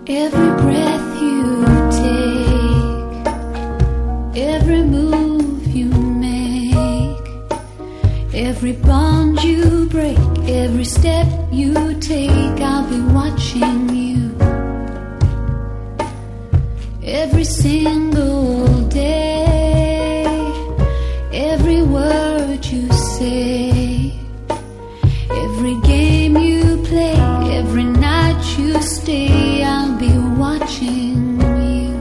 Every breath you take, every move you make, every bond you break, every step you take, I'll be watching you. Every single day, every word you say, every game you play, every night you stay, I'll be watching you.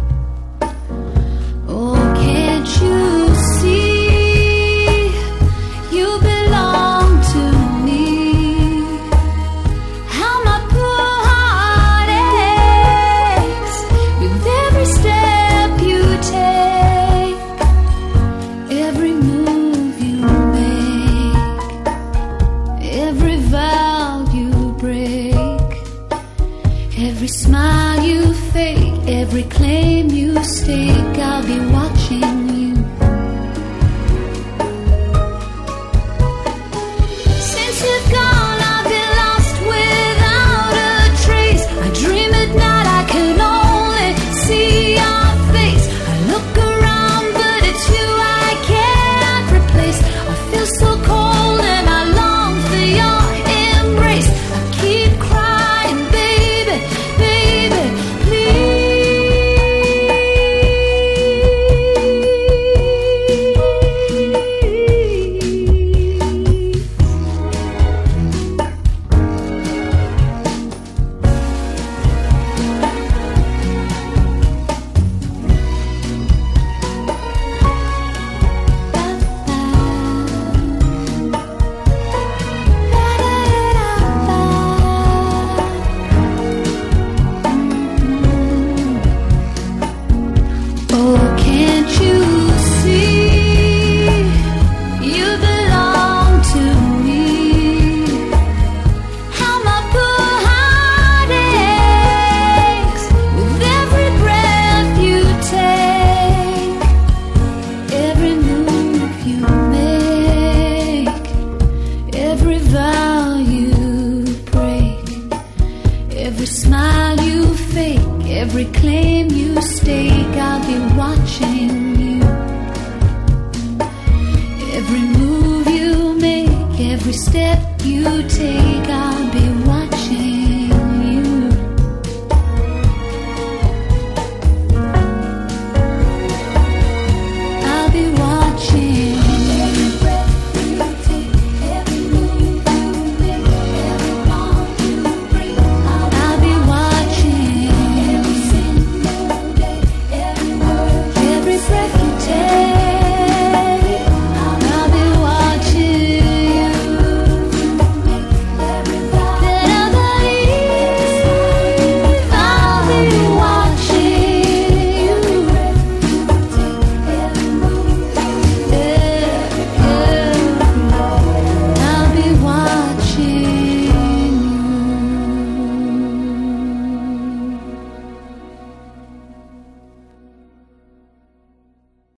Oh, can't you see you belong to me? How my poor heart aches with every step you take, every move you make, every vow you break, every smile you fake, every claim you stake, I'll be watching you. Since you've gone, I've been lost without a trace. I dream at night, I can only see your face. I look around, but it's you I can't replace. I feel so cold and I long for your embrace. I keep crying, baby, baby, please. Oh, can't you see you belong to me? How my poor heart aches with every breath you take, every move you make, every vow you break, every smile you fake, every claim you stake, I'll be watching you. Every move you make, every step you take, I'll be watching.